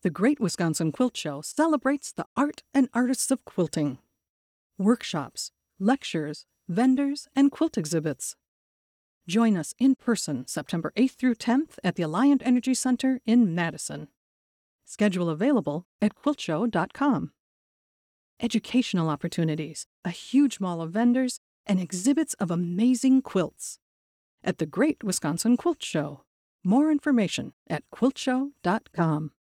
The Great Wisconsin Quilt Show celebrates the art and artists of quilting. Workshops, lectures, vendors, and quilt exhibits. Join us in person September 8th through 10th at the Alliant Energy Center in Madison. Schedule available at quiltshow.com. Educational opportunities, a huge mall of vendors, and exhibits of amazing quilts. At the Great Wisconsin Quilt Show. More information at quiltshow.com.